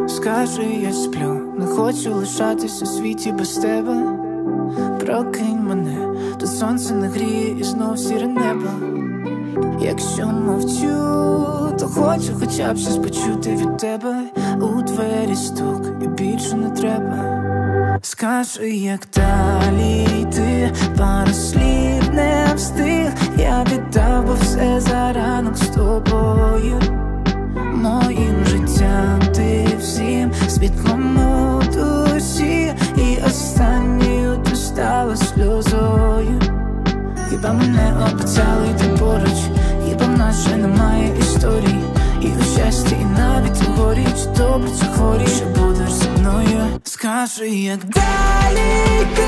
Скажи, я сплю, не хочу лишатись у світі без тебе. Прокинь мене, тут сонце не гріє і знов сіре небо. Якщо мовчу, то хочу хоча б щось почути від тебе. У двері стук і більше не треба. Скажи, як далі йти, пару слів не встиг. Я віддав, бо все за ранок з тобою. Моїм життям ти всім, світлом у душі. І останньою ти стала сльозою. Хіба мене обіцяли йти поруч, хіба в нас вже немає історій. І у щасті, і навіть у горі, чи добре, чи хворі, що будеш зі мною. Скажи, як далі йти.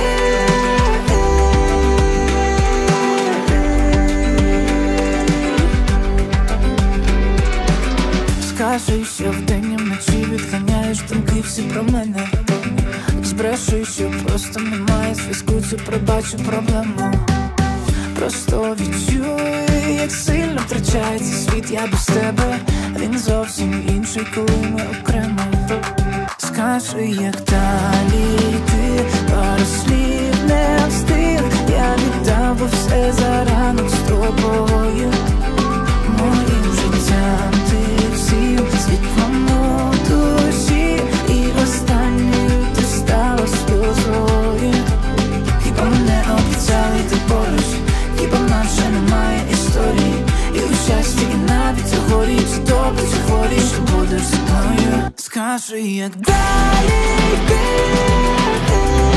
Скажи, що вдень і вночі відганяєш думки всі про мене. Збреши, що просто немає зв'язку, цю пробачу проблему. Просто відчуй, як сильно втрачається світ, я без тебе. Він зовсім інший, коли ми окремо. Скажи, як далі йти, пару слів не встиг. Я віддав, бо все за ранок з тобою. Моїм життям ти всім, світлом у душі. І останньою ти стала сльозою. Хіба мене обіцяли йти поруч, хіба в нас вже немає історії. І у щасті, і навіть у горі, чи добре, чи хворі, що будеш зі мною. Скажи, як далі йти.